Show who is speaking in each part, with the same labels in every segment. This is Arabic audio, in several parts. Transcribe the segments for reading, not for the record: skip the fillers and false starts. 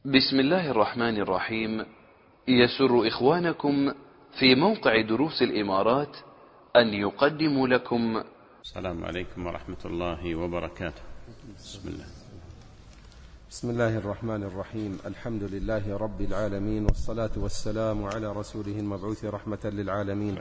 Speaker 1: بسم الله الرحمن الرحيم. يسر إخوانكم في موقع دروس الإمارات أن يقدموا لكم.
Speaker 2: السلام عليكم ورحمة الله وبركاته.
Speaker 3: بسم الله الرحمن الرحيم. الحمد لله رب العالمين، والصلاة والسلام على رسوله المبعوث رحمة للعالمين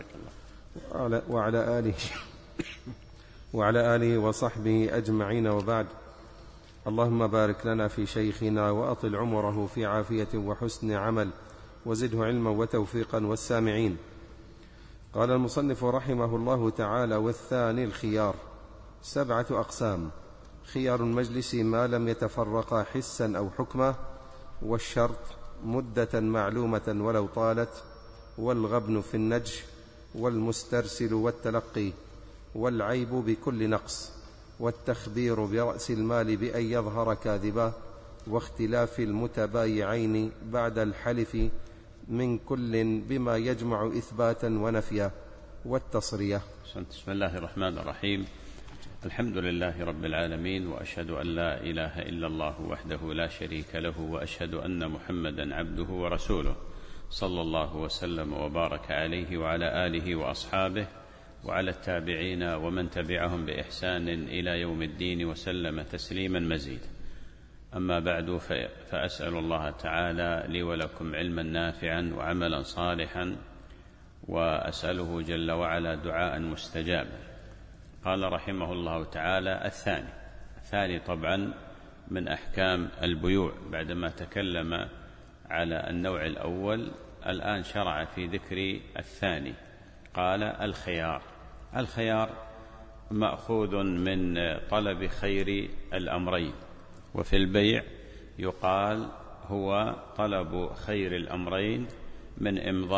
Speaker 3: وعلى آله وصحبه أجمعين، وبعد. اللهم بارك لنا في شيخنا وأطل عمره في عافية وحسن عمل، وزده علما وتوفيقا والسامعين. قال المصنف رحمه الله تعالى: والثاني الخيار 7 أقسام: خيار المجلس ما لم يتفرقا حسا أو حكما، والشرط مدة معلومة ولو طالت، والغبن في النجش، والمسترسل والتلقي، والعيب بكل نقص، والتخبير برأس المال بأن يظهر كاذبا، واختلاف المتبايعين بعد الحلف من كل بما يجمع إثباتا ونفيا، والتصرية.
Speaker 2: بسم الله الرحمن الرحيم. الحمد لله رب العالمين، وأشهد أن لا إله إلا الله وحده لا شريك له، وأشهد أن محمدا عبده ورسوله، صلى الله وسلم وبارك عليه وعلى آله وأصحابه وعلى التابعين ومن تبعهم بإحسان إلى يوم الدين، وسلم تسليما مزيدا. أما بعد، فأسأل الله تعالى لي ولكم علما نافعا وعملا صالحا، وأسأله جل وعلا دعاء مستجابا. قال رحمه الله تعالى: الثاني طبعا من أحكام البيوع، بعدما تكلم على النوع الأول الآن شرع في ذكر الثاني. قال: الخيار مأخوذ من طلب خير الأمرين، وفي البيع يقال هو طلب خير الأمرين من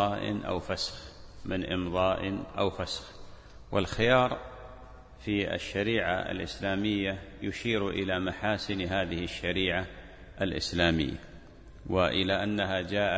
Speaker 2: إمضاء أو فسخ. والخيار في الشريعة الإسلامية يشير إلى محاسن هذه الشريعة الإسلامية، وإلى أنها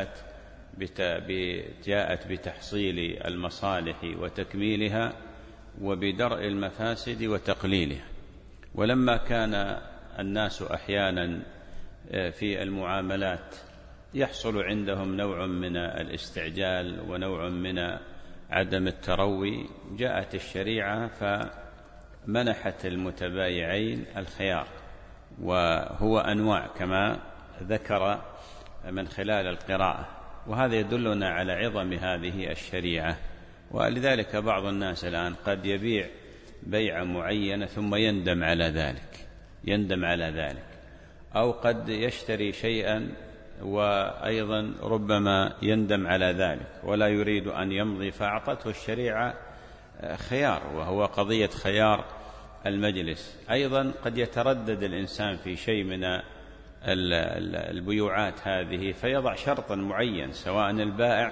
Speaker 2: جاءت بتحصيل المصالح وتكميلها، وبدرء المفاسد وتقليلها. ولما كان الناس أحيانا في المعاملات يحصل عندهم نوع من الاستعجال ونوع من عدم التروي، جاءت الشريعة فمنحت المتبايعين الخيار، وهو أنواع كما ذكر من خلال القراءة، وهذا يدلنا على عظم هذه الشريعة. ولذلك بعض الناس الآن قد يبيع بيعة معينة ثم يندم على ذلك، أو قد يشتري شيئا وأيضا ربما يندم على ذلك ولا يريد أن يمضي، فأعطته الشريعة خيار، وهو قضية خيار المجلس. أيضا قد يتردد الإنسان في شيء من البيوعات هذه فيضع شرطا معين، سواء البائع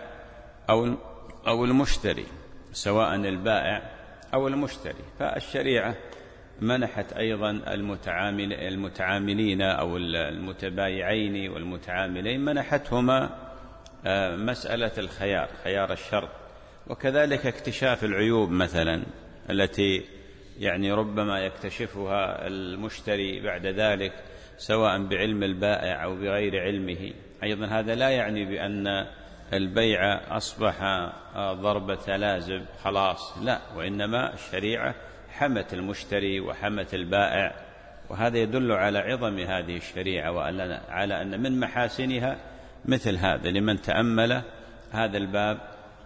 Speaker 2: أو المشتري، فالشريعة منحت أيضا المتعاملين أو المتبايعين والمتعاملين، منحتهما مسألة خيار الشرط. وكذلك اكتشاف العيوب مثلا التي ربما يكتشفها المشتري بعد ذلك، سواء بعلم البائع أو بغير علمه. أيضا هذا لا يعني بأن البيع أصبح ضربة لازم خلاص، لا، وإنما الشريعة حمت المشتري وحمت البائع، وهذا يدل على عظم هذه الشريعة وعلى أن من محاسنها مثل هذا لمن تأمل هذا الباب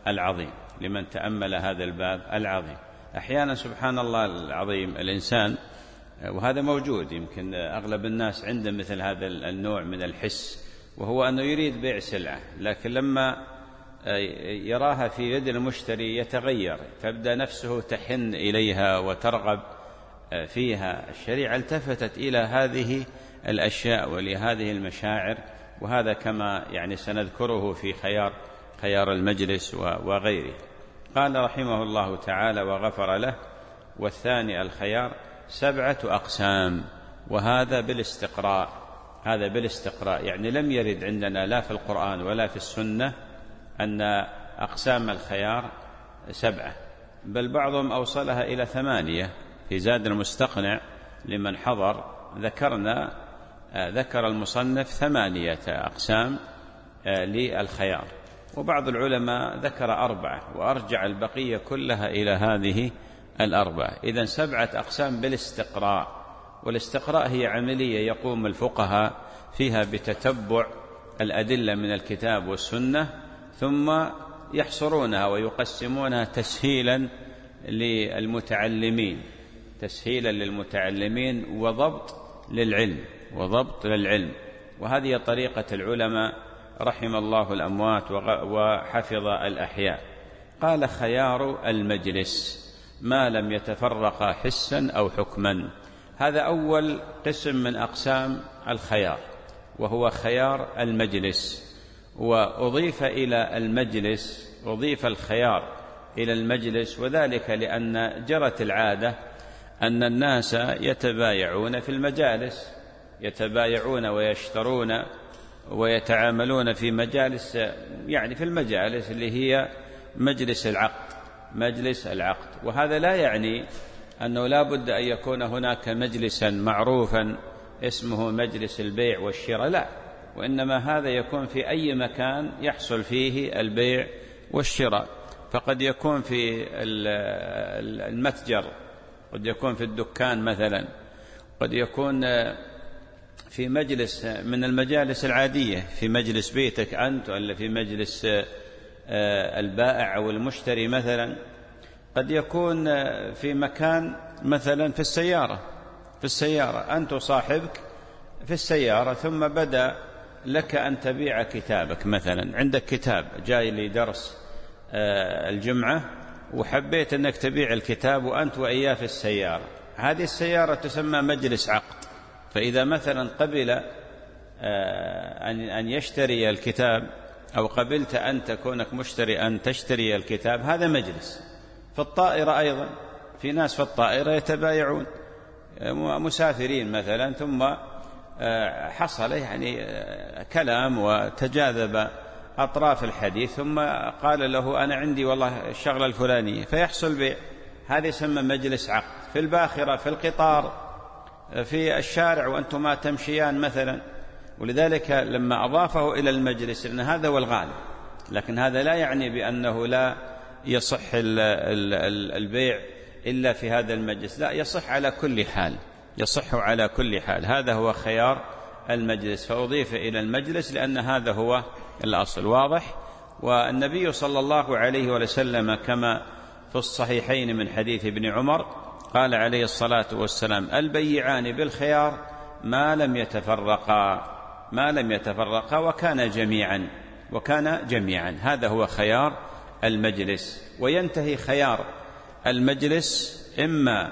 Speaker 2: العظيم. أحيانا سبحان الله العظيم الإنسان، وهذا موجود، يمكن أغلب الناس عنده مثل هذا النوع من الحس، وهو أنه يريد بيع سلعة، لكن لما يراها في يد المشتري يتغير، تبدأ نفسه تحن إليها وترغب فيها. الشريعة التفتت إلى هذه الأشياء ولهذه المشاعر، وهذا كما سنذكره في خيار المجلس وغيره. قال رحمه الله تعالى وغفر له: والثاني الخيار 7 أقسام، وهذا بالاستقراء، لم يرد عندنا لا في القرآن ولا في السنة أن أقسام الخيار 7، بل بعضهم أوصلها إلى 8. في زاد المستقنع لمن حضر ذكرنا ذكر المصنف 8 أقسام للخيار، وبعض العلماء ذكر 4 وأرجع البقية كلها إلى هذه 4. إذن 7 أقسام بالاستقراء، والاستقراء هي عملية يقوم الفقهاء فيها بتتبع الأدلة من الكتاب والسنة، ثم يحصرونها ويقسمونها تسهيلا للمتعلمين وضبط للعلم. وهذه طريقة العلماء رحم الله الأموات وحفظ الأحياء. قال: خيار المجلس ما لم يتفرق حسا أو حكما. هذا أول قسم من أقسام الخيار، وهو خيار المجلس. وأضيف الخيار إلى المجلس، وذلك لأن جرت العادة أن الناس يتبايعون في المجالس، يتبايعون ويشترون ويتعاملون في مجالس، يعني في المجالس اللي هي مجلس العقد. وهذا لا يعني أنه لا بد أن يكون هناك مجلسا معروفا اسمه مجلس البيع والشراء، لا، وإنما هذا يكون في أي مكان يحصل فيه البيع والشراء. فقد يكون في المتجر، قد يكون في الدكان مثلا، قد يكون في مجلس من المجالس العادية، في مجلس بيتك أنت، ولا في مجلس البائع أو المشتري مثلا. قد يكون في مكان مثلا في السيارة أنت صاحبك في السيارة، ثم بدأ لك أن تبيع كتابك مثلا، عندك كتاب جاي لدرس الجمعة وحبيت أنك تبيع الكتاب وأنت وإياه في السيارة. هذه السيارة تسمى مجلس عقد. فإذا مثلا قبل أن يشتري الكتاب، أو قبلت أنت كونك مشتري أن تشتري الكتاب، هذا مجلس. في الطائرة أيضا، في ناس في الطائرة يتبايعون، مسافرين مثلا، ثم حصل يعني كلام وتجاذب أطراف الحديث، ثم قال له: أنا عندي والله الشغلة الفلانية، فيحصل بيع. هذا يسمى مجلس عقد. في الباخرة، في القطار، في الشارع وأنتما تمشيان مثلا. ولذلك لما أضافه إلى المجلس، لأن هذا هو الغالب، لكن هذا لا يعني بأنه لا يصح البيع إلا في هذا المجلس، لا، يصح على كل حال. هذا هو خيار المجلس، فأضيف إلى المجلس لأن هذا هو الأصل. واضح؟ والنبي صلى الله عليه وسلم كما في الصحيحين من حديث ابن عمر قال عليه الصلاة والسلام: البيعان بالخيار ما لم يتفرقا وكان جميعا. هذا هو خيار المجلس. وينتهي خيار المجلس إما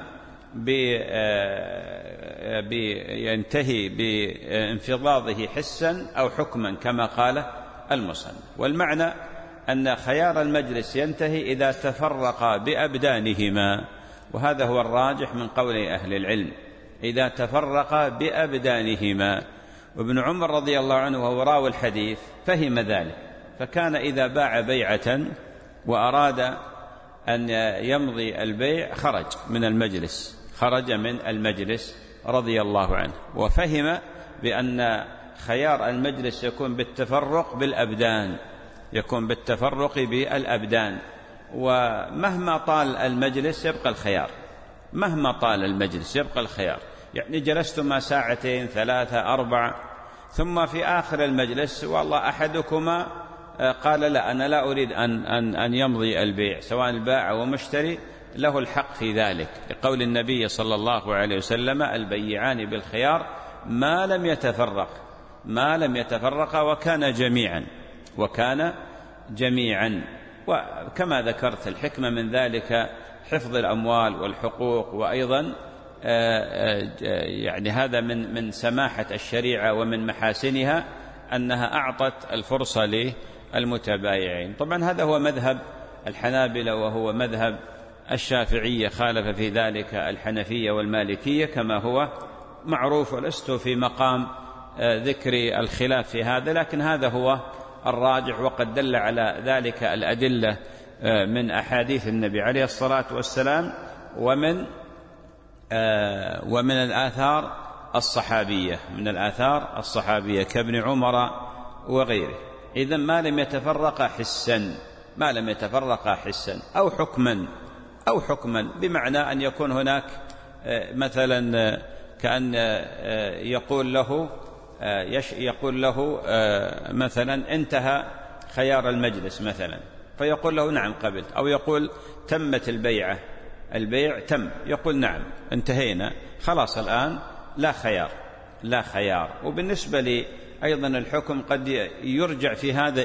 Speaker 2: ينتهي بانفضاضه حسا أو حكما كما قال المصنف. والمعنى أن خيار المجلس ينتهي إذا تفرقا بأبدانهما، وهذا هو الراجح من قول أهل العلم، إذا تفرقا بأبدانهما. وابن عمر رضي الله عنه وهو راوي الحديث فهم ذلك، فكان إذا باع بيعة وأراد أن يمضي البيع خرج من المجلس رضي الله عنه، وفهم بأن خيار المجلس يكون بالتفرق بالأبدان، ومهما طال المجلس يبقى الخيار. يعني جلستما 2 3 4، ثم في آخر المجلس والله أحدكما قال: لا، أنا لا أريد أن يمضي البيع، سواء البائع ومشتري له الحق في ذلك، لقول النبي صلى الله عليه وسلم: البيعان بالخيار ما لم يتفرقا وكان جميعا. وكما ذكرت الحكمة من ذلك حفظ الأموال والحقوق، وأيضا يعني هذا من سماحة الشريعة ومن محاسنها أنها أعطت الفرصة للمتبايعين. طبعا هذا هو مذهب الحنابلة، وهو مذهب الشافعية، خالف في ذلك الحنفية والمالكية كما هو معروف، ولست في مقام ذكر الخلاف في هذا، لكن هذا هو الراجح. وقد دل على ذلك الأدلة من أحاديث النبي عليه الصلاة والسلام، ومن الآثار الصحابية، من الآثار الصحابية كابن عمر وغيره. إذن ما لم يتفرق حسا أو حكما بمعنى أن يكون هناك مثلا كأن يقول له مثلا انتهى خيار المجلس مثلا، فيقول له نعم قبلت، أو يقول تمت البيع تم، يقول نعم انتهينا خلاص الآن لا خيار. وبالنسبة لي أيضا الحكم قد يرجع في هذا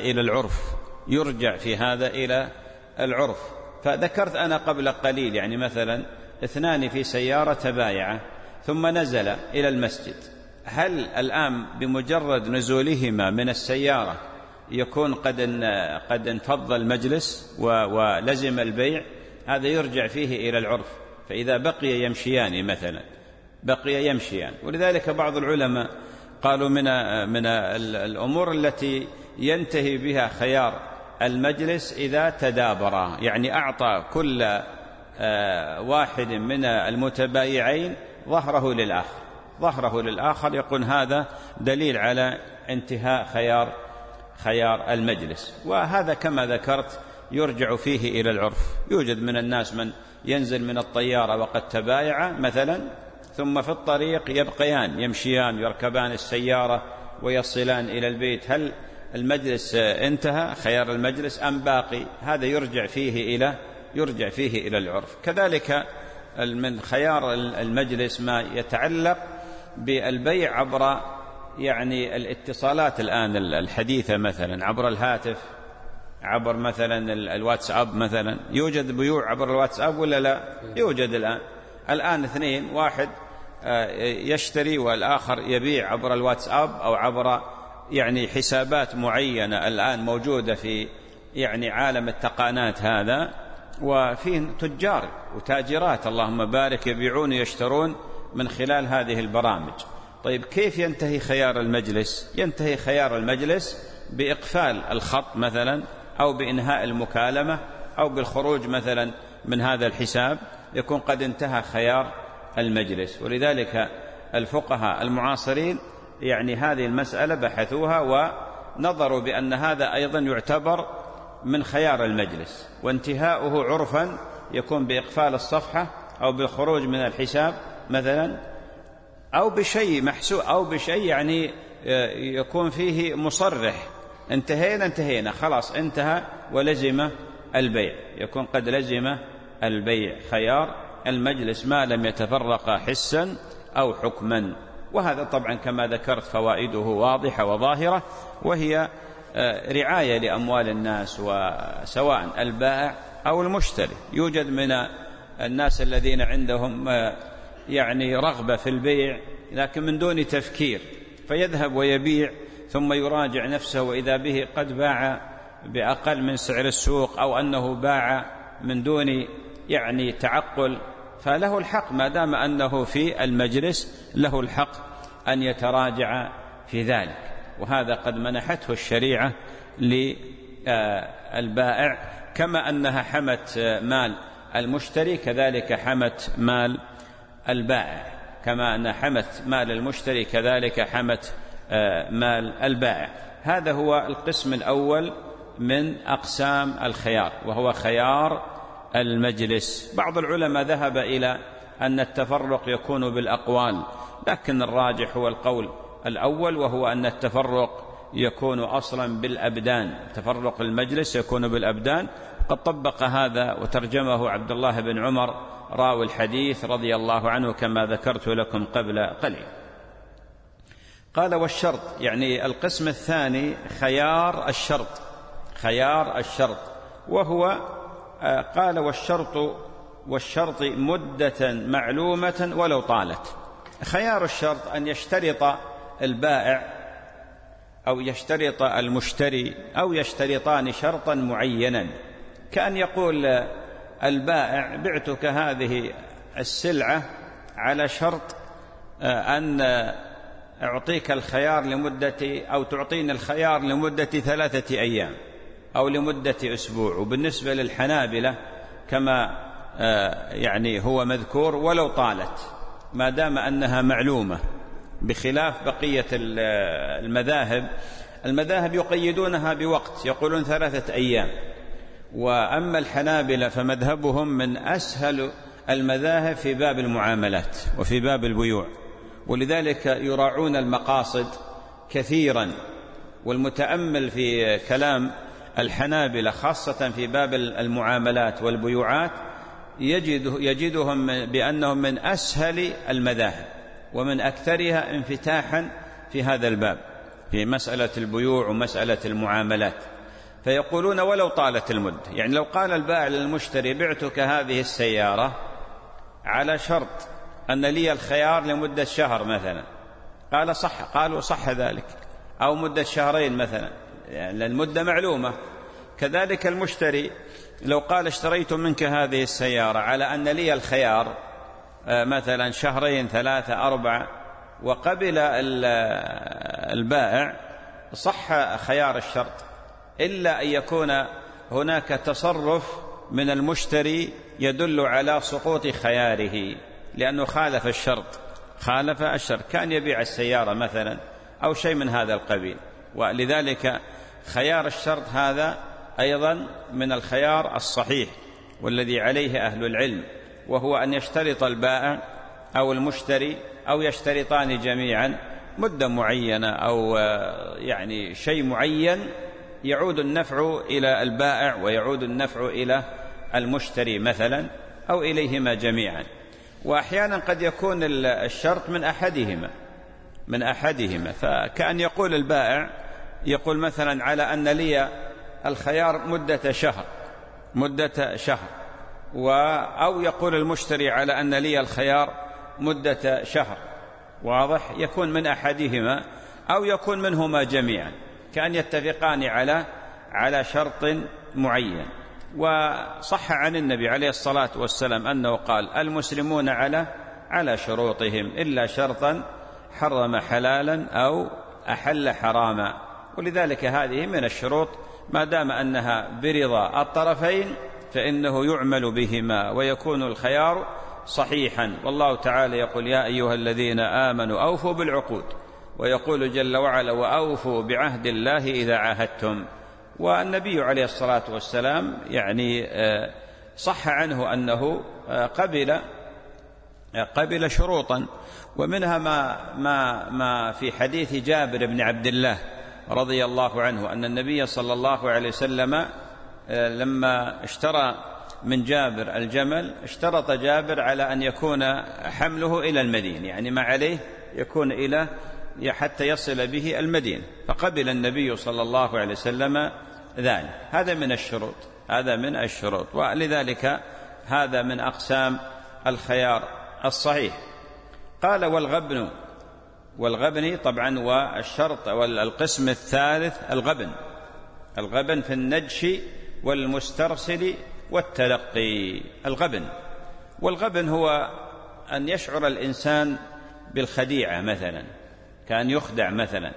Speaker 2: إلى العرف. فذكرت أنا قبل قليل يعني مثلا 2 في سيارة تبايعة ثم نزل إلى المسجد، هل الآن بمجرد نزولهما من السيارة يكون قد انفض المجلس ولزم البيع؟ هذا يرجع فيه إلى العرف. فإذا بقي يمشيان ولذلك بعض العلماء قالوا من الأمور التي ينتهي بها خيار المجلس إذا تدابرا، يعني أعطى كل واحد من المتبايعين ظهره للآخر، يكون هذا دليل على انتهاء خيار المجلس. وهذا كما ذكرت يرجع فيه إلى العرف. يوجد من الناس من ينزل من الطيارة وقد تبايع مثلا، ثم في الطريق يبقيان يمشيان يركبان السيارة ويصلان إلى البيت، هل المجلس انتهى خيار المجلس أم باقي؟ هذا يرجع فيه إلى العرف. كذلك من خيار المجلس ما يتعلق بالبيع عبر يعني الاتصالات الآن الحديثة، مثلا عبر الهاتف، عبر مثلا الواتساب مثلا. يوجد بيوع عبر الواتساب ولا لا؟ يوجد الآن 2 واحد يشتري والآخر يبيع عبر الواتساب أو عبر يعني حسابات معينة الآن موجودة في يعني عالم التقانات هذا، وفيه تجار وتاجرات اللهم بارك يبيعون ويشترون من خلال هذه البرامج. طيب كيف ينتهي خيار المجلس؟ ينتهي خيار المجلس بإقفال الخط مثلا، أو بإنهاء المكالمة، أو بالخروج مثلا من هذا الحساب، يكون قد انتهى خيار المجلس. ولذلك الفقهاء المعاصرين يعني هذه المسألة بحثوها ونظروا بأن هذا أيضا يعتبر من خيار المجلس، وانتهاؤه عرفا يكون بإقفال الصفحة أو بالخروج من الحساب مثلا، أو بشيء محسوب، أو بشيء يعني يكون فيه مصرح انتهينا خلاص انتهى ولزم البيع، يكون قد لزم البيع. خيار المجلس ما لم يتفرق حسا أو حكما. وهذا طبعا كما ذكرت فوائده واضحة وظاهرة، وهي رعاية لأموال الناس، وسواء البائع أو المشتري. يوجد من الناس الذين عندهم يعني رغبة في البيع لكن من دون تفكير، فيذهب ويبيع ثم يراجع نفسه وإذا به قد باع بأقل من سعر السوق، أو أنه باع من دون يعني تعقل، فله الحق ما دام أنه في المجلس له الحق أن يتراجع في ذلك. وهذا قد منحته الشريعة للبائع، كما أنها حمت مال المشتري كذلك حمت مال البائع، كما أنها حمت مال المشتري كذلك حمت مال البائع. هذا هو القسم الأول من أقسام الخيار، وهو خيار المجلس. بعض العلماء ذهب إلى أن التفرق يكون بالأقوال، لكن الراجح هو القول الأول، وهو أن التفرق يكون أصلا بالأبدان، تفرق المجلس يكون بالأبدان. قد طبق هذا وترجمه عبد الله بن عمر راوي الحديث رضي الله عنه كما ذكرت لكم قبل قليل. قال والشرط، يعني القسم الثاني خيار الشرط، وهو قال والشرط مدة معلومة ولو طالت. خيار الشرط أن يشترط البائع أو يشترط المشتري أو يشترطان شرطا معينا، كأن يقول البائع بعتك هذه السلعة على شرط أن أعطيك الخيار لمدة، أو تعطيني الخيار لمدة 3 أيام أو لمدة أسبوع. وبالنسبة للحنابلة كما يعني هو مذكور ولو طالت، ما دام أنها معلومة بخلاف بقية المذاهب يقيدونها بوقت، يقولون 3 أيام. وأما الحنابلة فمذهبهم من أسهل المذاهب في باب المعاملات وفي باب البيوع، ولذلك يراعون المقاصد كثيرا. والمتأمل في كلام الحنابلة خاصة في باب المعاملات والبيوعات يجدهم بأنهم من أسهل المذاهب ومن أكثرها انفتاحا في هذا الباب، في مسألة البيوع ومسألة المعاملات. فيقولون ولو طالت المدة، يعني لو قال البائع للمشتري بعتك هذه السيارة على شرط أن لي الخيار لمدة شهر مثلا، قال صح، قالوا صح ذلك، أو مدة شهرين مثلا، يعني المدة معلومة. كذلك المشتري لو قال اشتريت منك هذه السيارة على أن لي الخيار مثلا 2 3 4، وقبل البائع، صح خيار الشرط، إلا أن يكون هناك تصرف من المشتري يدل على سقوط خياره، لأنه خالف الشرط، كان يبيع السيارة مثلا أو شيء من هذا القبيل. ولذلك خيار الشرط هذا أيضا من الخيار الصحيح والذي عليه أهل العلم، وهو أن يشترط البائع أو المشتري أو يشترطان جميعا مدة معينة أو يعني شيء معين يعود النفع إلى البائع ويعود النفع إلى المشتري مثلا، أو إليهما جميعا. وأحيانا قد يكون الشرط من أحدهما، فكأن يقول البائع، يقول مثلا على أن لي الخيار مدة شهر، أو يقول المشتري على أن لي الخيار مدة شهر، واضح؟ يكون من أحدهما أو يكون منهما جميعا، كأن يتفقان على شرط معين. وصح عن النبي عليه الصلاة والسلام أنه قال المسلمون على شروطهم إلا شرطا حرم حلالا أو أحل حراما. ولذلك هذه من الشروط ما دام أنها برضا الطرفين فإنه يعمل بهما ويكون الخيار صحيحا. والله تعالى يقول يا أيها الذين آمنوا أوفوا بالعقود، ويقول جل وعلا وأوفوا بعهد الله إذا عاهدتم. والنبي عليه الصلاة والسلام يعني صح عنه أنه قبل شروطا، ومنها ما في حديث جابر بن عبد الله رضي الله عنه أن النبي صلى الله عليه وسلم لما اشترى من جابر الجمل اشترط جابر على أن يكون حمله إلى المدينة، يعني ما عليه يكون حتى يصل به المدينة، فقبل النبي صلى الله عليه وسلم ذلك. هذا من الشروط، ولذلك هذا من أقسام الخيار الصحيح. قال والغبن طبعا، والشرط والقسم الثالث الغبن في النجش والمسترسل والتلقي. والغبن هو أن يشعر الإنسان بالخديعة مثلا، كأن يخدع مثلا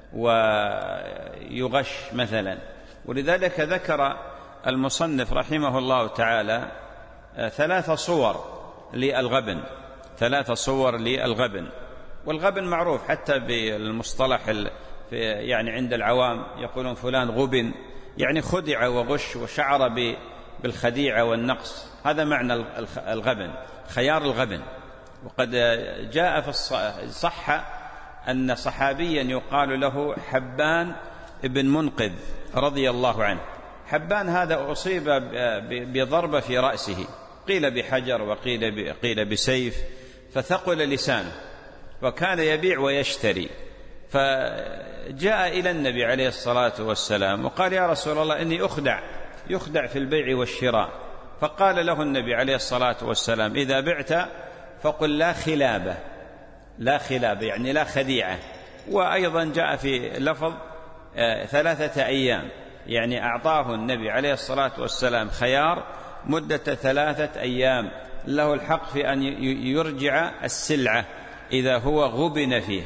Speaker 2: ويغش مثلا. ولذلك ذكر المصنف رحمه الله تعالى 3 صور للغبن. والغبن معروف حتى بالمصطلح يعني عند العوام يقولون فلان غبن، يعني خدع وغش وشعر بالخديعة والنقص، هذا معنى الغبن، خيار الغبن. وقد جاء صح أن صحابيا يقال له حبان ابن منقذ رضي الله عنه. حبان هذا أصيب بضربة في رأسه، قيل بحجر وقيل بسيف، فثقل لسانه، وكان يبيع ويشتري. فجاء إلى النبي عليه الصلاة والسلام وقال يا رسول الله إني يخدع في البيع والشراء. فقال له النبي عليه الصلاة والسلام إذا بعت فقل لا خلابة يعني لا خديعة. وأيضا جاء في لفظ 3 أيام، يعني أعطاه النبي عليه الصلاة والسلام خيار مدة 3 أيام، له الحق في أن يرجع السلعة إذا هو غبن فيها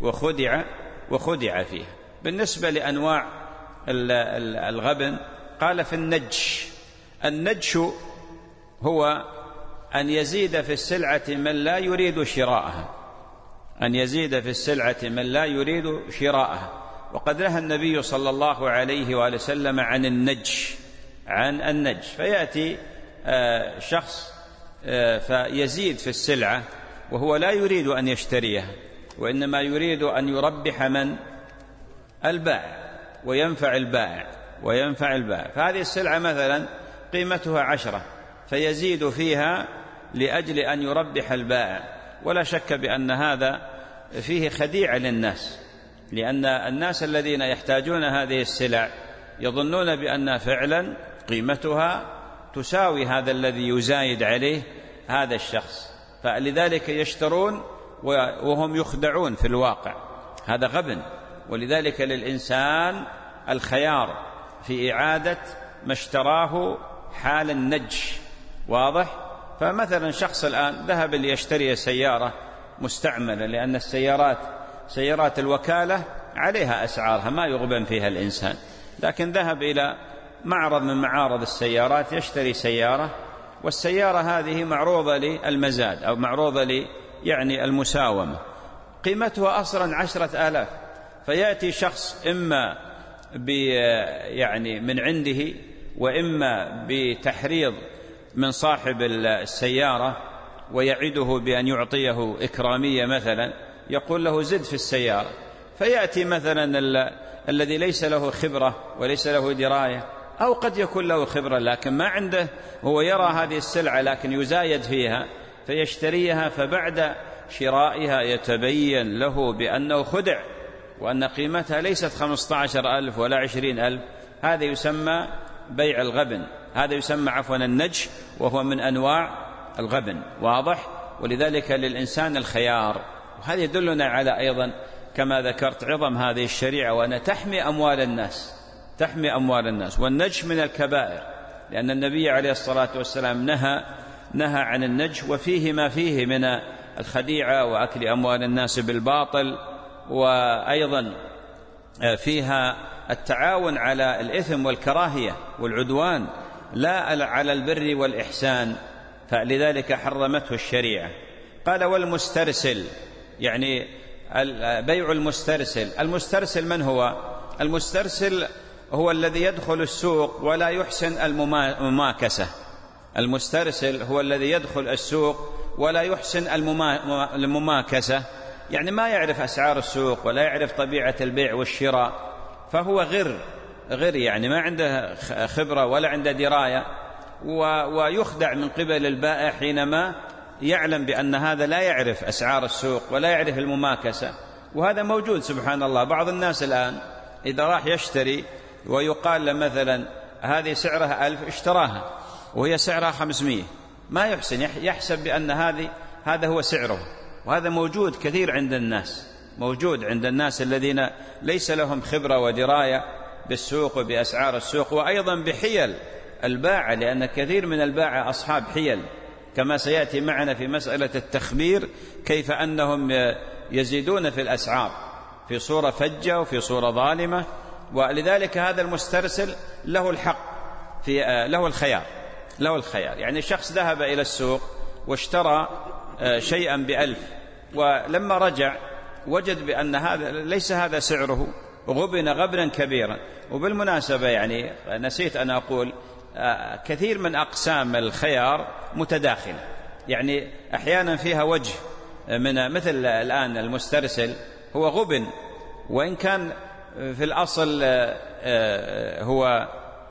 Speaker 2: وخدع فيها. بالنسبة لأنواع الغبن قال في النجش هو أن يزيد في السلعة من لا يريد شراءها، أن يزيد في السلعة من لا يريد شراءها. وقد نهى النبي صلى الله عليه وآله وسلم عن النج، فيأتي شخص فيزيد في السلعة وهو لا يريد أن يشتريها، وإنما يريد أن يربح من؟ البائع، وينفع البائع. فهذه السلعة مثلا قيمتها 10، فيزيد فيها لأجل أن يربح البائع. ولا شك بأن هذا فيه خديعة للناس، لأن الناس الذين يحتاجون هذه السلع يظنون بأن فعلا قيمتها تساوي هذا الذي يزايد عليه هذا الشخص، فلذلك يشترون وهم يخدعون في الواقع. هذا غبن. ولذلك للإنسان الخيار في إعادة ما اشتراه حال النج. واضح؟ فمثلا شخص الآن ذهب ليشتري سيارة مستعملة، لأن سيارات الوكالة عليها أسعارها ما يغبن فيها الإنسان، لكن ذهب إلى معرض من معارض السيارات يشتري سيارة، والسيارة هذه معروضة للمزاد أو معروضة يعني المساومة، قيمتها أصلا 10,000. فيأتي شخص إما يعني من عنده، وإما بتحريض من صاحب السيارة ويعده بأن يعطيه إكرامية مثلا، يقول له زد في السيارة. فيأتي مثلا الذي ليس له خبرة وليس له دراية، أو قد يكون له خبرة لكن ما عنده، هو يرى هذه السلعة لكن يزايد فيها فيشتريها، فبعد شرائها يتبين له بأنه خدع وأن قيمتها ليست 15,000 ولا 20,000. هذا يسمى بيع الغبن، هذا يسمى النج، وهو من أنواع الغبن. واضح؟ ولذلك للإنسان الخيار. وهذا يدلنا على أيضا كما ذكرت عظم هذه الشريعة، وأن تحمي أموال الناس. والنج من الكبائر، لأن النبي عليه الصلاة والسلام نهى عن النج، وفيه ما فيه من الخديعة وأكل أموال الناس بالباطل، وأيضا فيها التعاون على الإثم والكراهية والعدوان لا على البر والإحسان، فلذلك حرمته الشريعة. قال والمسترسل، يعني بيع المسترسل من هو؟ المسترسل هو الذي يدخل السوق ولا يحسن المماكسة. المسترسل هو الذي يدخل السوق ولا يحسن المماكسة، يعني ما يعرف أسعار السوق ولا يعرف طبيعة البيع والشراء، فهو غير يعني ما عنده خبرة ولا عنده دراية، ويخدع من قبل البائع حينما يعلم بأن هذا لا يعرف أسعار السوق ولا يعرف المماكسة. وهذا موجود سبحان الله. بعض الناس الآن إذا راح يشتري ويقال له مثلا هذه سعرها 1000، اشتراها وهي سعرها 500، ما يحسن، يحسب بأن هذا هو سعره. وهذا موجود كثير عند الناس الذين ليس لهم خبرة ودراية بالسوق وبأسعار السوق، وأيضا بحيل الباعة، لأن كثير من الباعة أصحاب حيل، كما سيأتي معنا في مسألة التخبير كيف أنهم يزيدون في الأسعار في صورة فجة وفي صورة ظالمة. ولذلك هذا المسترسل له الحق له الخيار. يعني شخص ذهب إلى السوق واشترى شيئا ب1000، ولما رجع وجد بأن هذا ليس هذا سعره، غبن غبنا كبيرا. وبالمناسبة يعني نسيت أن أقول كثير من أقسام الخيار متداخلة، يعني أحيانا فيها وجه من مثل الآن المسترسل هو غبن، وإن كان في الأصل هو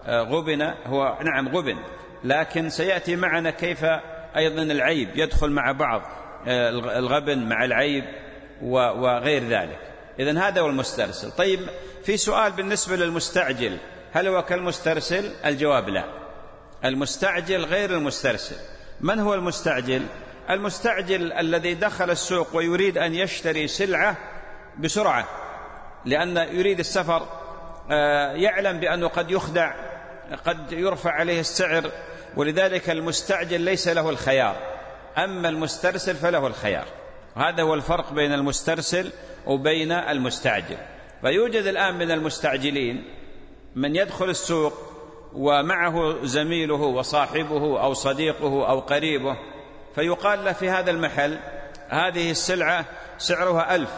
Speaker 2: غبن، لكن سيأتي معنا كيف أيضا العيب يدخل مع بعض، الغبن مع العيب وغير ذلك. إذن هذا هو المسترسل. طيب في سؤال بالنسبة للمستعجل، هل هو كالمسترسل؟ الجواب لا، المستعجل غير المسترسل. من هو المستعجل؟ المستعجل الذي دخل السوق ويريد أن يشتري سلعة بسرعة، لأن يريد السفر، يعلم بأنه قد يخدع، قد يرفع عليه السعر، ولذلك المستعجل ليس له الخيار، أما المسترسل فله الخيار. هذا هو الفرق بين المسترسل وبين المستعجل. فيوجد الآن من المستعجلين من يدخل السوق ومعه زميله وصاحبه أو صديقه أو قريبه، فيقال له في هذا المحل هذه السلعة
Speaker 4: سعرها 1000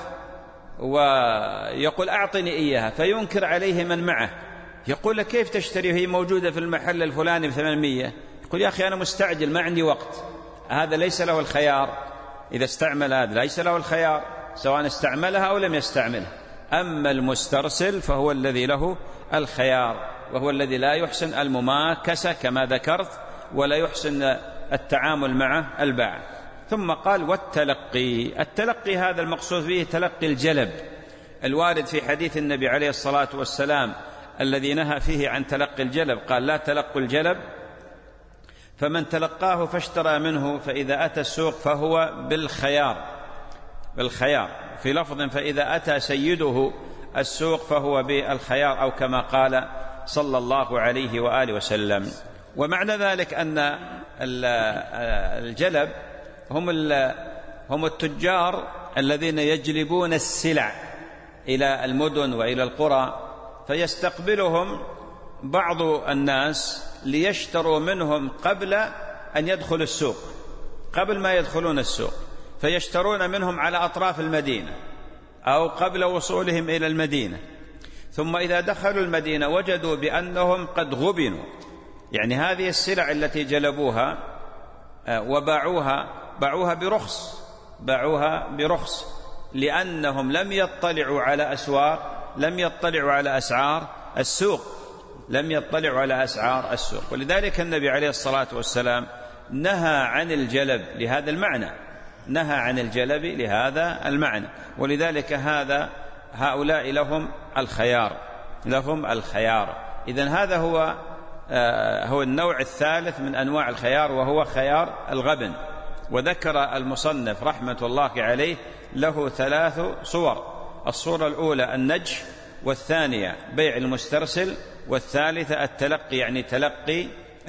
Speaker 4: ويقول أعطني إياها، فينكر عليه من معه، يقول له كيف تشتري هي موجودة في المحل الفلاني ب800؟ يقول يا أخي أنا مستعجل ما عندي وقت. هذا ليس له الخيار، إذا استعمل هذا ليس له الخيار سواء استعملها أو لم يستعملها. أما المسترسل فهو الذي له الخيار، وهو الذي لا يحسن المماكسة كما ذكرت، ولا يحسن التعامل مع البائع. ثم قال والتلقي. التلقي هذا المقصود به تلقي الجلب الوارد في حديث النبي عليه الصلاة والسلام الذي نهى فيه عن تلقي الجلب، قال لا تلقوا الجلب، فمن تلقاه فاشترى منه فإذا أتى السوق فهو بالخيار. في لفظ فإذا أتى سيده السوق فهو بالخيار، أو كما قال صلى الله عليه وآله وسلم. ومعنى ذلك أن الجلب هم التجار الذين يجلبون السلع إلى المدن وإلى القرى، فيستقبلهم بعض الناس ليشتروا منهم قبل أن يدخلوا السوق، قبل ما يدخلون السوق، فيشترون منهم على أطراف المدينة أو قبل وصولهم إلى المدينة. ثم إذا دخلوا المدينة وجدوا بأنهم قد غبنوا، يعني هذه السلع التي جلبوها وباعوها برخص، لأنهم لم يطلعوا على أسواق، لم يطلعوا على أسعار السوق، ولذلك النبي عليه الصلاة والسلام نهى عن الجلب لهذا المعنى، ولذلك هؤلاء لهم الخيار. إذن هذا هو النوع الثالث من أنواع الخيار، وهو خيار الغبن. وذكر المصنف رحمة الله عليه له 3 صور: الصورة الأولى النجش، والثانية بيع المسترسل، والثالثة التلقي، يعني تلقي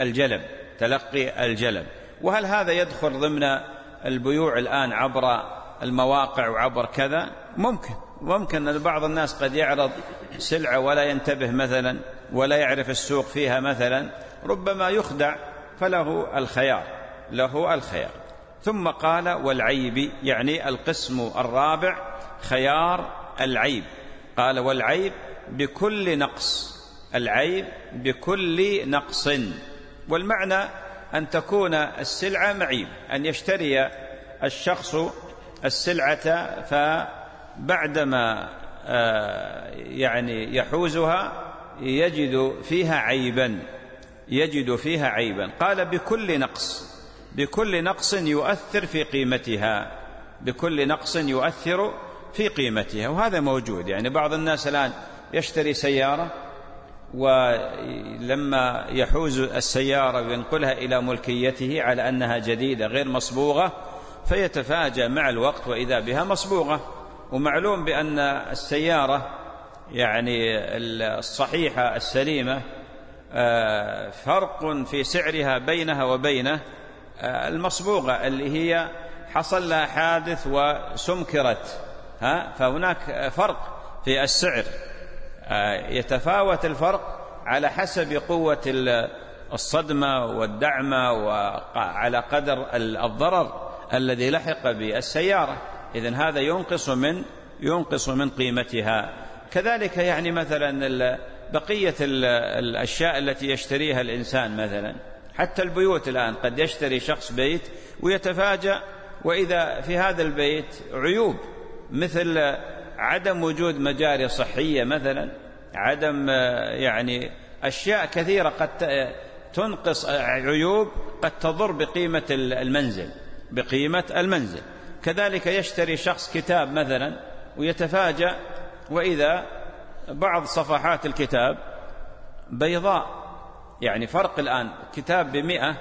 Speaker 4: الجلب. وهل هذا يدخل ضمن البيوع الآن عبر المواقع وعبر كذا؟ ممكن أن بعض الناس قد يعرض سلعة ولا ينتبه مثلا، ولا يعرف السوق فيها مثلا، ربما يخدع، فله الخيار. ثم قال والعيب، يعني القسم الرابع خيار العيب. قال والعيب بكل نقص، والمعنى أن تكون السلعة معيب، أن يشتري الشخص السلعة فبعدما يعني يحوزها يجد فيها عيبا. قال بكل نقص يؤثر في قيمتها، وهذا موجود. يعني بعض الناس الآن يشتري سيارة، ولما يحوز السيارة وينقلها إلى ملكيته على أنها جديدة غير مصبوغة، فيتفاجأ مع الوقت وإذا بها مصبوغة. ومعلوم بأن السيارة يعني الصحيحة السليمة فرق في سعرها بينها وبين المصبوغة اللي هي حصل لها حادث وسمكرت، فهناك فرق في السعر، يتفاوت الفرق على حسب قوة الصدمة والدعمة وعلى قدر الضرر الذي لحق بالسيارة. إذن هذا ينقص من قيمتها. كذلك يعني مثلا بقية الأشياء التي يشتريها الإنسان، مثلا حتى البيوت الآن قد يشتري شخص بيت ويتفاجأ وإذا في هذا البيت عيوب، مثل عدم وجود مجاري صحية مثلا، عدم يعني أشياء كثيرة قد تنقص، عيوب قد تضر بقيمة المنزل. كذلك يشتري شخص كتاب مثلا ويتفاجأ وإذا بعض صفحات الكتاب بيضاء، يعني فرق الآن كتاب ب100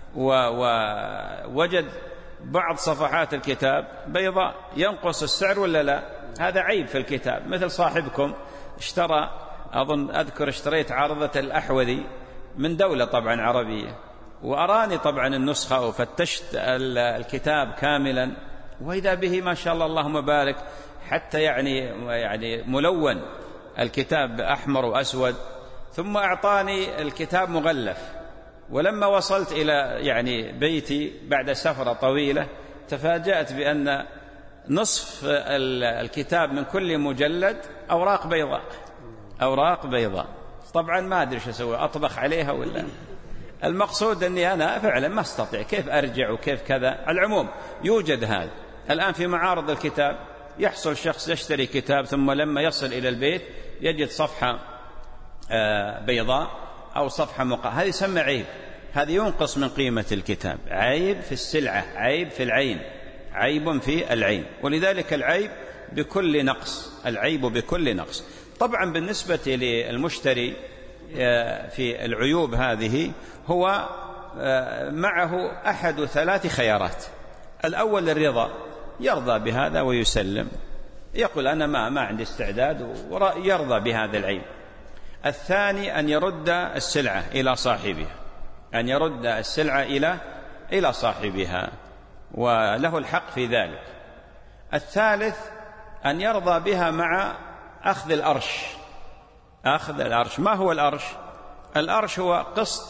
Speaker 4: ووجد بعض صفحات الكتاب بيضاء، ينقص السعر ولا لا؟ هذا عيب في الكتاب. مثل صاحبكم اشترى، أذكر اشتريت عارضة الأحوذي من دولة طبعا عربية، وأراني طبعا النسخة وفتشت الكتاب كاملا، وإذا به ما شاء الله اللهم بارك، حتى يعني ملون الكتاب بأحمر وأسود. ثم أعطاني الكتاب مغلف، ولما وصلت إلى يعني بيتي بعد سفرة طويلة تفاجأت بأن نصف الكتاب من كل مجلد أوراق بيضاء، أوراق بيضاء. طبعا ما أدري شو أسوي، أطبخ عليها ولا. المقصود أني أنا فعلا ما أستطيع، كيف أرجع وكيف كذا. على العموم يوجد هذا الآن في معارض الكتاب، يحصل شخص يشتري كتاب ثم لما يصل إلى البيت يجد صفحة بيضاء أو صفحة هذه يسمى عيب، هذه ينقص من قيمة الكتاب. عيب في السلعة، عيب في العين، عيب في العين. ولذلك العيب بكل نقص، العيب بكل نقص. طبعا بالنسبة للمشتري في العيوب هذه هو معه أحد 3 خيارات. الأول الرضا، يرضى بهذا ويسلم، يقول أنا ما عندي استعداد، ويرضى بهذا العيب. الثاني أن يرد السلعة إلى صاحبها، أن يرد السلعة إلى صاحبها، وله الحق في ذلك. الثالث أن يرضى بها مع أخذ الأرش. أخذ الأرش، ما هو الأرش؟ الأرش هو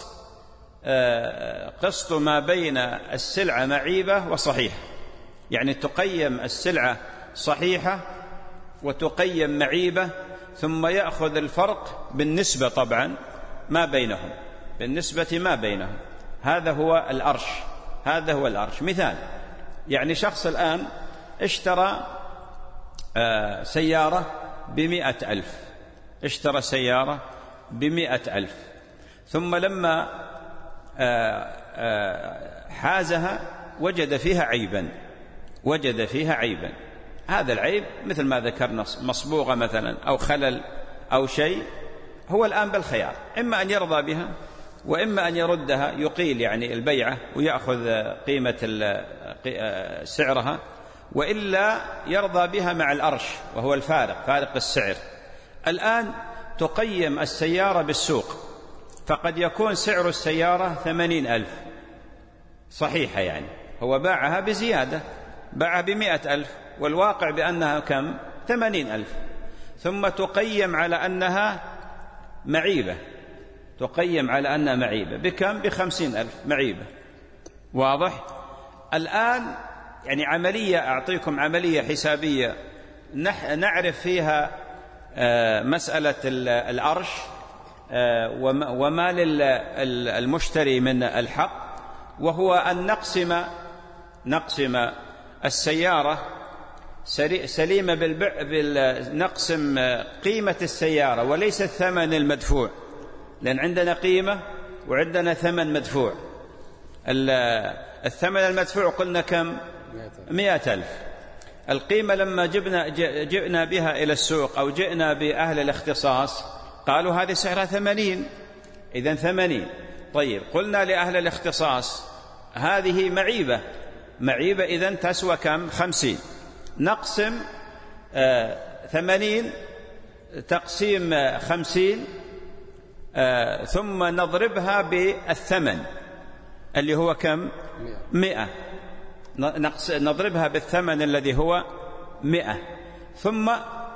Speaker 4: قسط ما بين السلعة معيبة وصحيحة، يعني تقيم السلعة صحيحة وتقيم معيبة، ثم يأخذ الفرق بالنسبة طبعا ما بينهم، بالنسبة ما بينهم. هذا هو الأرش، هذا هو الأرش. مثال، يعني شخص الآن اشترى سيارة ب100,000، اشترى سيارة ب100,000، ثم لما حازها وجد فيها عيبا، وجد فيها عيبا. هذا العيب مثل ما ذكرنا، مصبوغة مثلا أو خلل أو شيء، هو الآن بالخيار، إما أن يرضى بها وإما أن يردها، يقيل يعني البيعة ويأخذ قيمة سعرها، وإلا يرضى بها مع الأرش وهو الفارق، فارق السعر. الآن تقيم السيارة بالسوق، فقد يكون سعر السيارة 80,000 صحيحة، يعني هو باعها بزيادة، باعها ب100,000 والواقع بأنها كم؟ 80,000. ثم تقيم على أنها معيبة، تقيم على أنها معيبة بكم؟ ب50,000 معيبة. واضح؟ الآن يعني عملية، أعطيكم عملية حسابية نعرف فيها مسألة الأرش وما للمشتري من الحق، وهو أن نقسم السيارة سليمة نقسم قيمة السيارة وليس الثمن المدفوع، لأن عندنا قيمة وعندنا ثمن مدفوع. الثمن المدفوع قلنا كم؟ 100,000. القيمة لما جئنا بها إلى السوق أو جئنا بأهل الاختصاص قالوا هذه سعرها 80، إذن 80. طيب قلنا لأهل الاختصاص هذه معيبة إذن تسوى كم؟ 50. نقسم 80 تقسيم 50 ثم نضربها بالثمن اللي هو كم؟ 100. نضربها بالثمن الذي هو 100، ثم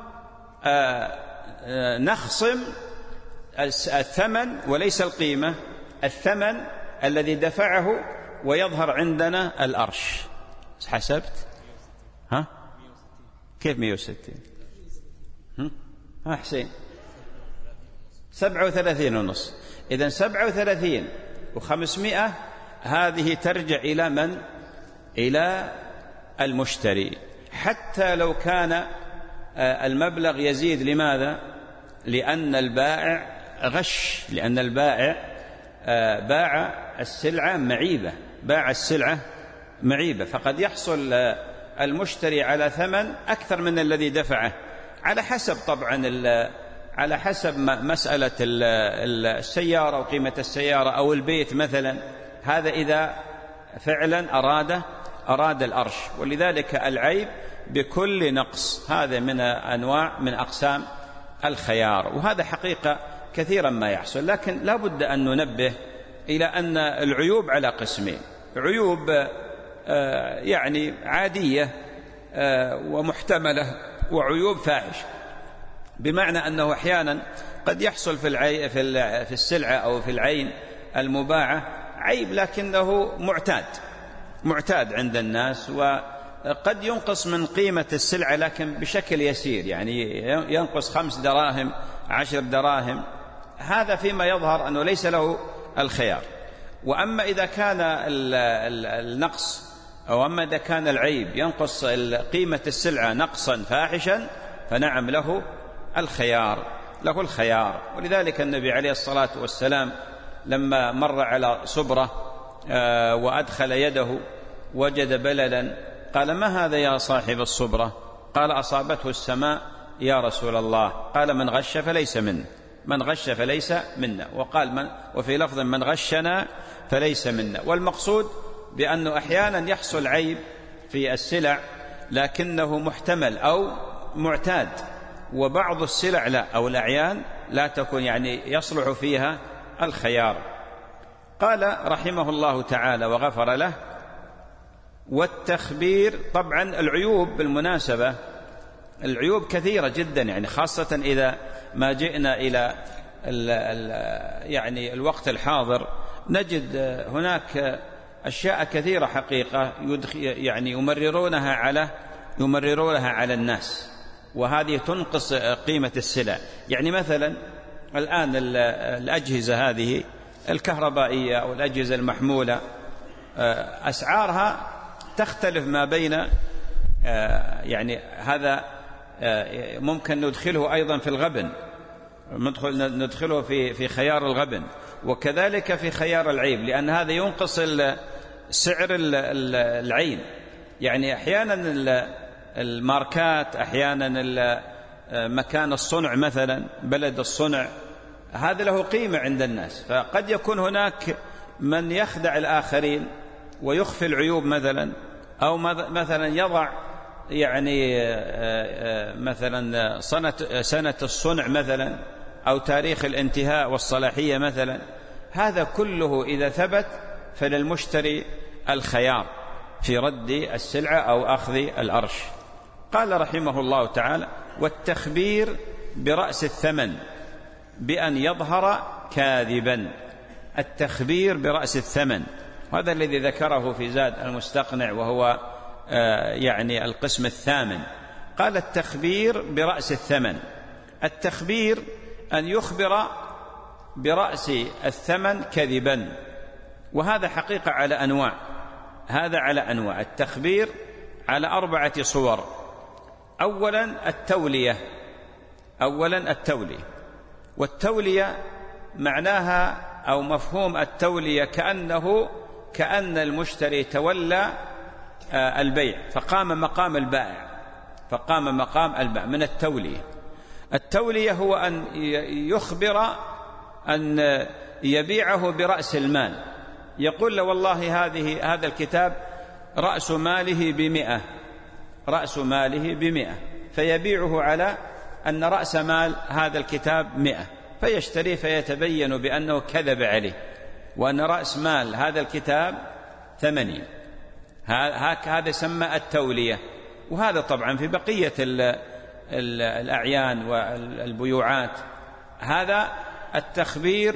Speaker 4: نخصم الثمن وليس القيمة، الثمن الذي دفعه، ويظهر عندنا الأرش. حسبت؟ ها؟ كيف 160؟ ها حسين؟ 37.5. إذن 37 و500 هذه ترجع إلى من؟ إلى المشتري، حتى لو كان المبلغ يزيد. لماذا؟ لأن البائع غش، لأن البائع باع السلعة معيبة، باع السلعة معيبة، فقد يحصل المشتري على ثمن أكثر من الذي دفعه، على حسب طبعا على حسب مسألة السيارة وقيمة السيارة أو البيت مثلا. هذا إذا فعلا أراد الأرش. ولذلك العيب بكل نقص، هذا من أنواع من أقسام الخيار، وهذا حقيقة كثيرا ما يحصل. لكن لا بد أن ننبه إلى أن العيوب على قسمين: عيوب يعني عادية ومحتملة، وعيوب فاحشة، بمعنى أنه أحيانا قد يحصل في السلعة أو في العين المباعة عيب لكنه معتاد عند الناس، قد ينقص من قيمة السلعة لكن بشكل يسير، يعني ينقص 5 دراهم 10 دراهم، هذا فيما يظهر أنه ليس له الخيار. وأما إذا كان النقص أو أما إذا كان العيب ينقص قيمة السلعة نقصا فاحشا فنعم له الخيار، له الخيار. ولذلك النبي عليه الصلاة والسلام لما مر على صبرة وأدخل يده وجد بللا قال: ما هذا يا صاحب الصبرة؟ قال: أصابته السماء يا رسول الله. قال: من غش فليس منا، من غش فليس منا. وقال وفي لفظ: من غشنا فليس منا. والمقصود بأنه أحيانا يحصل عيب في السلع لكنه محتمل أو معتاد، وبعض السلع لا، أو الأعيان لا تكون يعني يصلح فيها الخيار. قال رحمه الله تعالى وغفر له: والتخبير. طبعا العيوب بالمناسبة العيوب كثيرة جدا، يعني خاصة إذا ما جئنا إلى يعني الوقت الحاضر نجد هناك أشياء كثيرة حقيقة يعني يمررونها على الناس، وهذه تنقص قيمة السلع. يعني مثلا الآن الأجهزة هذه الكهربائية أو الأجهزة المحمولة أسعارها تختلف ما بين يعني هذا ممكن ندخله أيضا في الغبن، ندخله في خيار الغبن، وكذلك في خيار العيب، لأن هذا ينقص سعر العين. يعني أحيانا الماركات، أحيانا مكان الصنع، مثلا بلد الصنع، هذا له قيمة عند الناس. فقد يكون هناك من يخدع الآخرين ويخفي العيوب مثلا، أو مثلا يضع يعني مثلا سنة الصنع مثلا، أو تاريخ الانتهاء والصلاحية مثلا. هذا كله إذا ثبت فللمشتري الخيار في رد السلعة أو أخذ الأرش. قال رحمه الله تعالى: والتخبير برأس الثمن بأن يظهر كاذبا. التخبير برأس الثمن، هذا الذي ذكره في زاد المستقنع، وهو يعني القسم الثامن. قال: التخبير برأس الثمن. التخبير أن يخبر برأس الثمن كذبا، وهذا حقيقة على أنواع، هذا على أنواع. التخبير على 4 صور. أولا التولية، والتولية معناها أو مفهوم التولية كأن المشتري تولى البيع فقام مقام البائع، من التولية. التولية هو أن يخبر أن يبيعه برأس المال، يقول له: والله هذا الكتاب رأس ماله ب100، فيبيعه على أن رأس مال هذا الكتاب 100، فيشتري، فيتبين بأنه كذب عليه، وأن رأس مال هذا الكتاب 80. هذا يسمى التولية. وهذا طبعا في بقية الأعيان والبيوعات. هذا التخبير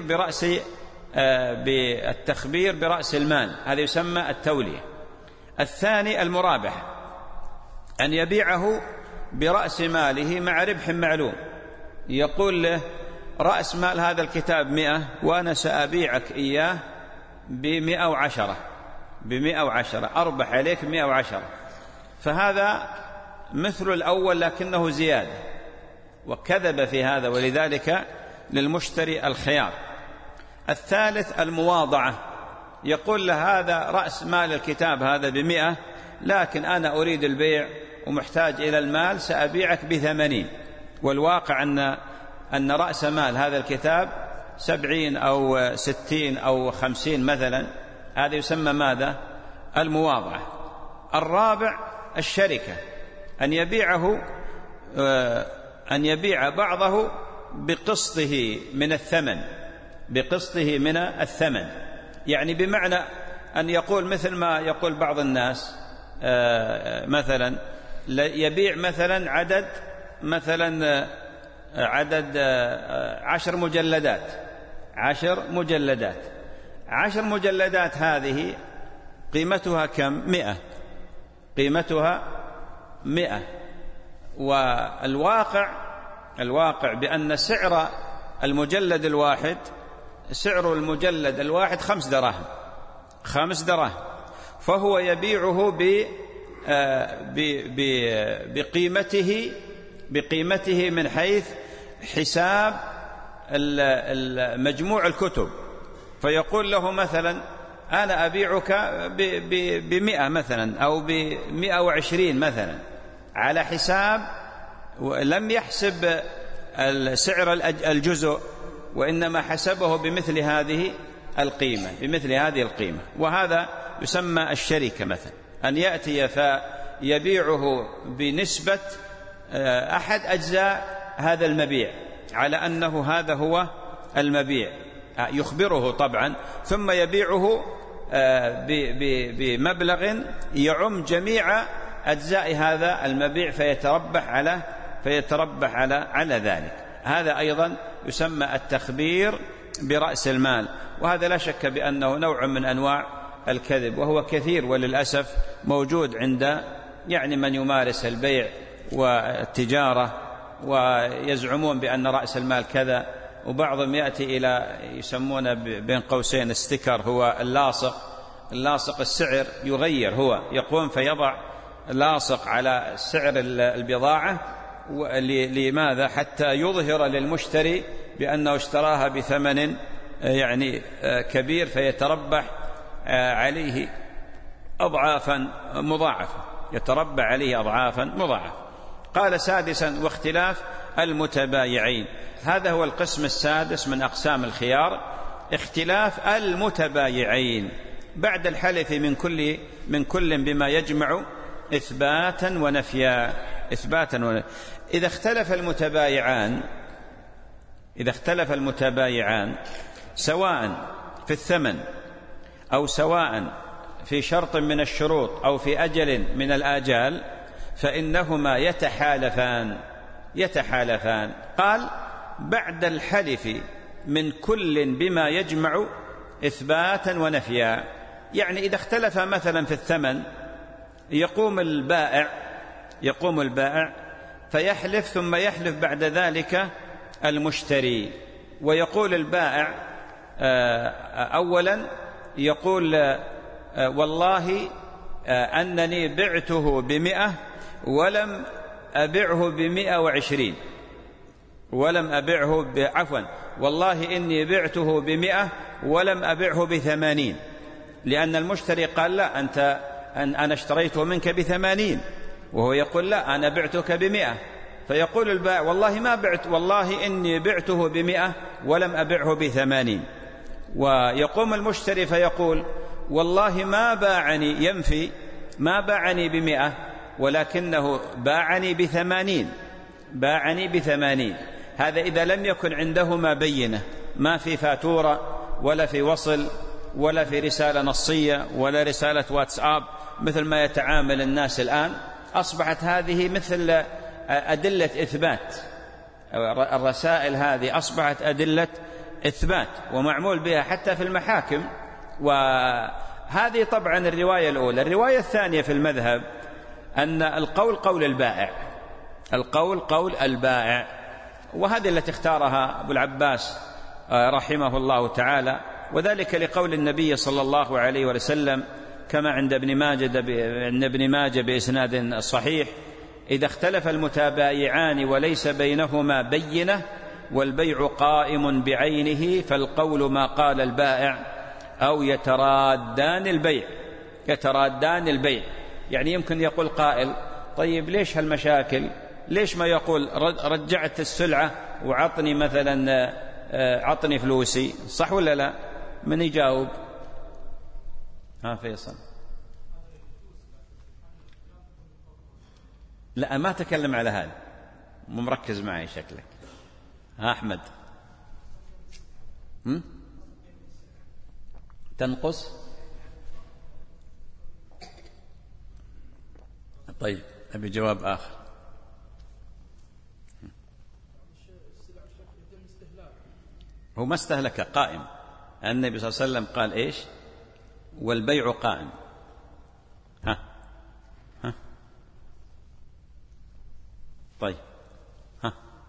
Speaker 4: برأس المال، هذا يسمى التولية. الثاني المرابح، أن يبيعه برأس ماله مع ربح معلوم، يقول له: رأس مال هذا الكتاب 100 وأنا سأبيعك إياه ب110، أربح عليك 110. فهذا مثل الأول لكنه زيادة، وكذب في هذا، ولذلك للمشتري الخيار. الثالث المواضعة، يقول له: هذا رأس مال الكتاب هذا ب100، لكن أنا أريد البيع ومحتاج إلى المال، سأبيعك ب80، والواقع أن رأس مال هذا الكتاب 70 أو 60 أو 50 مثلا. هذا يسمى ماذا؟ المواضعة. الرابع الشركة، أن يبيع بعضه بقسطه من الثمن، يعني بمعنى أن يقول مثل ما يقول بعض الناس مثلا يبيع مثلا عدد 10 مجلدات. 10 مجلدات هذه قيمتها كم؟ 100. قيمتها 100. والواقع بأن سعر المجلد الواحد 5 دراهم، 5 دراهم، فهو يبيعه بقيمته من حيث حساب مجموع الكتب، فيقول له مثلا أنا أبيعك ب100 مثلا أو ب120 مثلا، على حساب لم يحسب سعر الجزء، وإنما حسبه بمثل هذه القيمة. وهذا يسمى الشركة مثلا، أن يأتي فيبيعه بنسبة أحد أجزاء هذا المبيع على أنه هذا هو المبيع، يخبره طبعا، ثم يبيعه بمبلغ يعم جميع أجزاء هذا المبيع، فيتربح على ذلك. هذا أيضا يسمى التخبير برأس المال، وهذا لا شك بأنه نوع من أنواع الكذب، وهو كثير وللأسف موجود عند من يمارس البيع والتجارة، ويزعمون بأن رأس المال كذا، وبعضهم يأتي إلى يسمونه بين قوسين ستيكر، هو اللاصق السعر يغير، هو يقوم فيضع لاصق على سعر البضاعة. لماذا؟ حتى يظهر للمشتري بأنه اشتراها بثمن كبير، فيتربح عليه أضعافا مضاعفة. قال سادسا: واختلاف المتبايعين. هذا هو القسم السادس من أقسام الخيار، اختلاف المتبايعين بعد الحلف من كل بما يجمع إثباتا ونفيا. إذا اختلف المتبايعان سواء في الثمن أو سواء في شرط من الشروط أو في أجل من الآجال، فإنهما يتحالفان. قال: بعد الحلف من كل بما يجمع إثباتا ونفيا. إذا اختلف مثلا في الثمن، يقوم البائع فيحلف، ثم يحلف بعد ذلك المشتري، ويقول البائع أولا يقول: والله أنني بعته ب100 ولم أبعه ب120، والله إني بعته ب100 ولم أبعه ب80، لأن المشتري قال: لا، أنا اشتريته منك ب80، وهو يقول: لا، أنا بعتك ب100. فيقول البائع: والله ما بعت، والله إني بعته ب100 ولم أبعه ب80. ويقوم المشتري فيقول: والله ما باعني ب100 ولكنه باعني ب80. هذا إذا لم يكن عندهما بينة، ما في فاتورة ولا في وصل ولا في رسالة نصية ولا رسالة واتساب مثل ما يتعامل الناس الآن. أصبحت هذه مثل أدلة إثبات، الرسائل هذه أصبحت أدلة إثبات ومعمول بها حتى في المحاكم. وهذه طبعا الرواية الأولى. الرواية الثانية في المذهب أن القول قول البائع، وهذه التي اختارها أبو العباس رحمه الله تعالى، وذلك لقول النبي صلى الله عليه وسلم كما عند ابن ماجه بإسناد صحيح: إذا اختلف المتبايعان وليس بينهما بينة والبيع قائم بعينه فالقول ما قال البائع أو يترادان البيع. يمكن يقول قائل: طيب ليش هالمشاكل؟ ليش ما يقول رجعت السلعة وعطني مثلا عطني فلوسي؟ صح ولا لا؟ من يجاوب؟ فيصل. لا، ما تكلم على هذا، مو مركز معي شكلك. أحمد، تنقص؟ طيب، أبي جواب آخر. هو ما استهلك، قائم. النبي صلى الله عليه وسلم قال إيش؟ والبيع قائم. ها طيب ها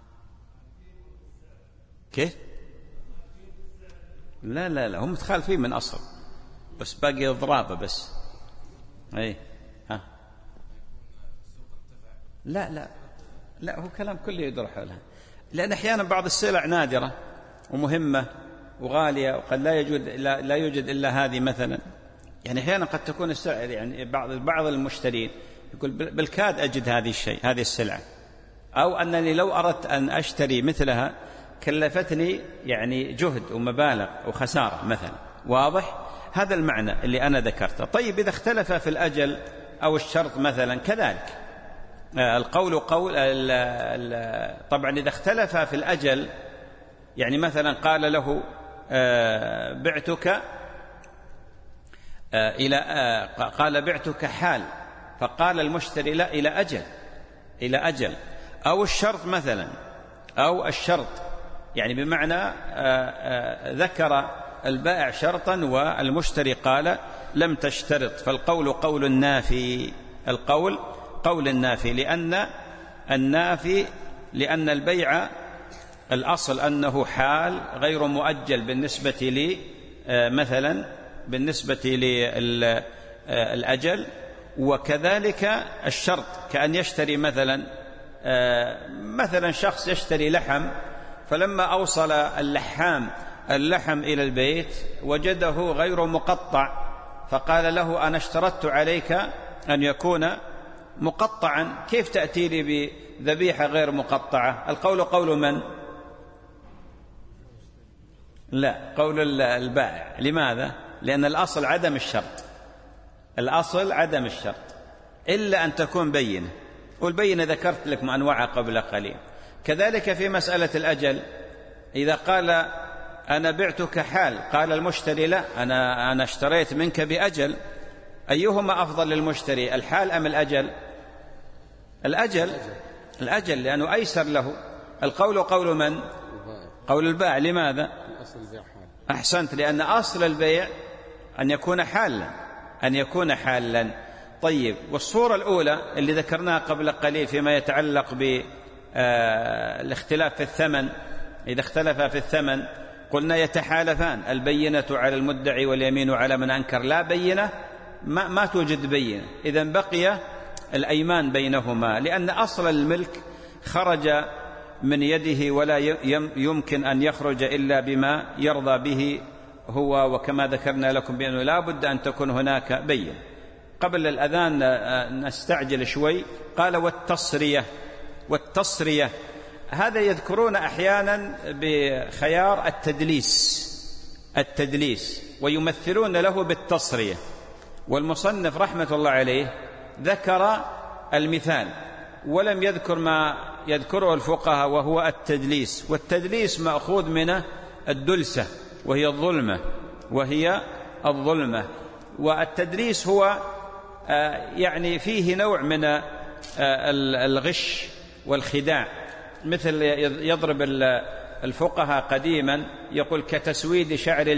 Speaker 4: كيف؟ لا هم متخالفين من أصل، بس باقي إضرابه بس. أي ها لا هو كلام كله يدور حولها، لأن أحيانا بعض السلع نادرة ومهمة وغالية وقد لا يوجد إلا هذه مثلا. يعني أحيانا قد تكون السلع، يعني بعض المشترين يقول بالكاد أجد هذه السلعة، أو أنني لو أردت أن أشتري مثلها كلفتني يعني جهد ومبالغ وخسارة مثلا. واضح؟ هذا المعنى اللي أنا ذكرته. طيب إذا اختلف في الأجل أو الشرط مثلا كذلك القول قول طبعا إذا اختلف في الأجل، يعني مثلا قال له بعتك قال بعتك حال، فقال المشتري لا إلى أجل، أو الشرط مثلا، أو الشرط يعني بمعنى ذكر البائع شرطا والمشتري قال لم تشترط، فالقول قول النافي، القول قول النافي، لأن البيع الأصل أنه حال غير مؤجل بالنسبة لي مثلا بالنسبة للأجل. وكذلك الشرط كأن يشتري مثلا شخص يشتري لحم، فلما أوصل اللحم إلى البيت وجده غير مقطع، فقال له أنا اشترطت عليك أن يكون مقطعا، كيف تأتي لي بذبيحة غير مقطعة؟ القول قول من؟ لا، قول البائع. لماذا؟ لأن الأصل عدم الشرط، الأصل عدم الشرط إلا أن تكون بينة، والبينة ذكرت لكم أنواعها قبل قليل. كذلك في مسألة الأجل، إذا قال أنا بعتك حال، قال المشتري لا أنا اشتريت منك بأجل، أيهما أفضل للمشتري، الحال أم الأجل؟ الأجل لأنه أيسر له. القول قول من؟ قول البائع. لماذا؟ أحسنت، لأن أصل البيع أن يكون حالا. طيب، والصورة الأولى اللي ذكرناها قبل قليل فيما يتعلق بالاختلاف في الثمن، إذا اختلف في الثمن قلنا يتحالفان، البينة على المدعي واليمين على من أنكر. لا بينة، ما توجد بينة، إذن بقي الأيمان بينهما، لأن أصل الملك خرج من يده ولا يمكن أن يخرج إلا بما يرضى به هو، وكما ذكرنا لكم بأنه لا بد أن تكون هناك بينة. قبل الأذان نستعجل شوي. قال والتصرية هذا يذكرون أحيانا بخيار التدليس ويمثلون له بالتصرية، والمصنف رحمة الله عليه ذكر المثال ولم يذكر ما يذكره الفقهاء وهو التدليس، والتدليس مأخوذ من الدلسة وهي الظلمة. والتدليس هو يعني فيه نوع من الغش والخداع، مثل يضرب الفقهاء قديما يقول كتسويد شعر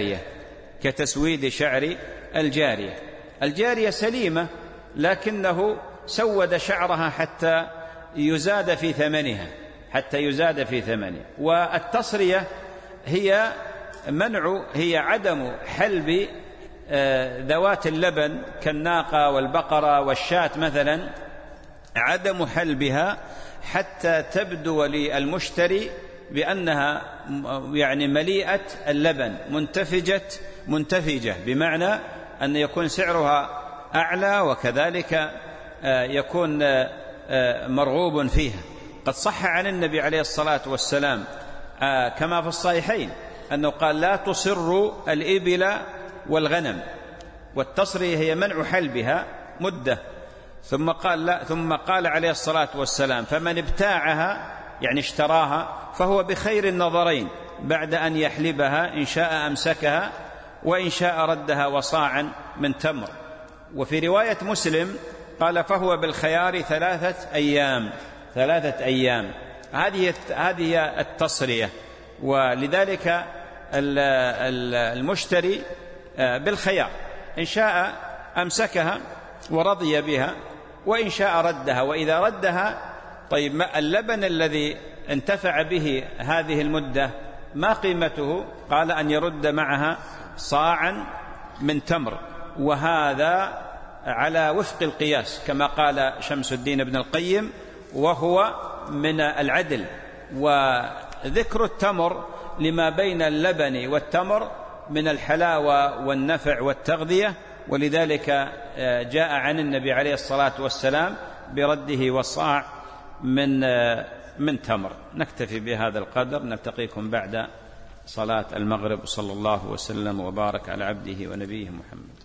Speaker 4: الجارية. الجارية سليمة لكنه سود شعرها حتى يزاد في ثمنها. والتصرية هي عدم حلب ذوات اللبن كالناقة والبقرة والشاة مثلا، عدم حلبها حتى تبدو للمشتري بأنها يعني مليئة اللبن منتفجة، بمعنى أن يكون سعرها أعلى وكذلك يكون مرغوب فيها. قد صح عن النبي عليه الصلاة والسلام كما في الصحيحين أنه قال لا تصروا الإبل والغنم، والتصرية هي منع حلبها مدة، ثم قال عليه الصلاة والسلام فمن ابتاعها يعني اشتراها فهو بخير النظرين بعد أن يحلبها، إن شاء أمسكها وإن شاء ردها وصاعا من تمر. وفي رواية مسلم قال فهو بالخيار 3 أيام. هذه التصرية، ولذلك المشتري بالخيار، إن شاء أمسكها ورضي بها وإن شاء ردها، وإذا ردها طيب ما اللبن الذي انتفع به هذه المدة ما قيمته؟ قال أن يرد معها صاعا من تمر، وهذا على وفق القياس كما قال شمس الدين ابن القيم، وهو من العدل. وذكر التمر لما بين اللبن والتمر من الحلاوة والنفع والتغذية، ولذلك جاء عن النبي عليه الصلاة والسلام برده وصاع من تمر. نكتفي بهذا القدر، نلتقيكم بعد صلاة المغرب. صلى الله وسلم وبارك على عبده ونبيه محمد.